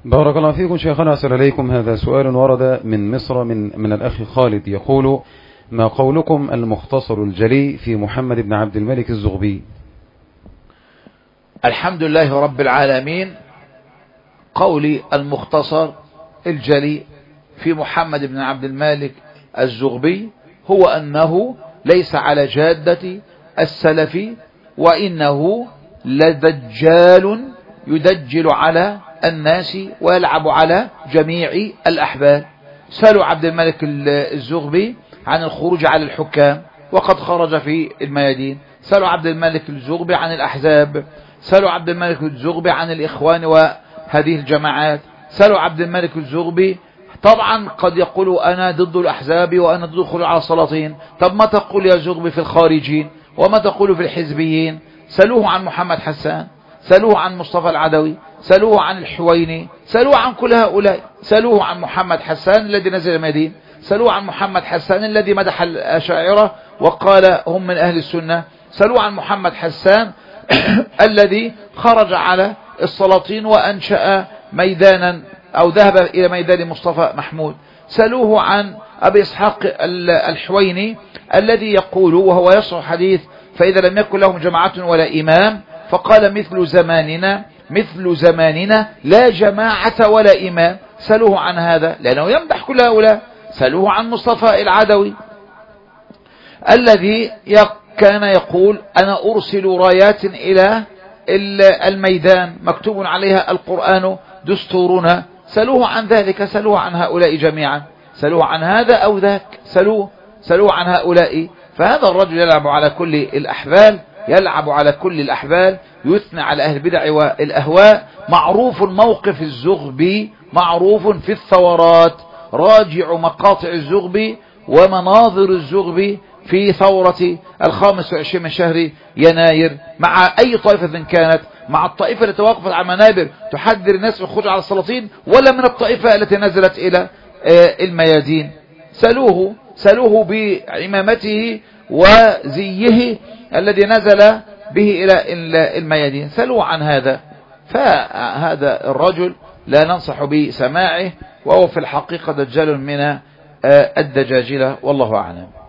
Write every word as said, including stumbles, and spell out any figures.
بارك الله فيكم شيخنا، أسأل إليكم. هذا سؤال ورد من مصر من من الأخ خالد، يقول: ما قولكم المختصر الجلي في محمد بن عبد الملك الزغبي؟ الحمد لله رب العالمين. قولي المختصر الجلي في محمد بن عبد الملك الزغبي هو أنه ليس على جادة السلف، وإنه لدجال يدجل على الناس ويلعب على جميع الأحبال. سألوا عبد الملك الزغبي عن الخروج على الحكام وقد خرج في الميادين. سألوا عبد الملك الزغبي عن الأحزاب. سألوا عبد الملك الزغبي عن الإخوان وهذه الجماعات. سألوا عبد الملك الزغبي، طبعا قد يقول أنا ضد الأحزاب وأنا ضد الخروج على السلاطين. طب ما تقول يا زغبي في الخارجين وما تقول في الحزبيين؟ سألوه عن محمد حسان، سألوه عن مصطفى العدوي، سألوه عن الحويني، سألوه عن كل هؤلاء. سألوه عن محمد حسان الذي نزل المدينة، سألوه عن محمد حسان الذي مدح الأشاعرة وقال هم من أهل السنة، سألوه عن محمد حسان الذي خرج على السلاطين وأنشأ ميدانا أو ذهب إلى ميدان مصطفى محمود. سألوه عن أبي إسحاق الحويني الذي يقول وهو يصح حديث: فإذا لم يكن لهم جماعة ولا إمام فقال مثل زماننا مثل زماننا لا جماعة ولا إمام. سألوه عن هذا لأنه يمدح كل هؤلاء. سألوه عن مصطفى العدوي الذي كان يقول: أنا أرسل رايات إلى الميدان مكتوب عليها القرآن دستورنا. سألوه عن ذلك، سألوه عن هؤلاء جميعا، سألوه عن هذا أو ذاك، سألوه سألوه عن هؤلاء. فهذا الرجل يلعب على كل الأحبال، يلعب على كل الأحبال، يثنى على أهل البدع والأهواء. معروف موقف الزغبي، معروف في الثورات. راجعوا مقاطع الزغبي ومناظر الزغبي في ثورة الخامس والعشرين من شهر يناير مع أي طائفة كانت، مع الطائفة التي وقفت على منابر تحذر الناس من الخروج على السلاطين، ولا من الطائفة التي نزلت إلى الميادين. سألوه سألوه بعمامته وزيه الذي نزل به إلى الميادين، سألوه عن هذا. فهذا الرجل لا ننصح بسماعه، وهو في الحقيقة دجال من الدجاجلة، والله أعلم.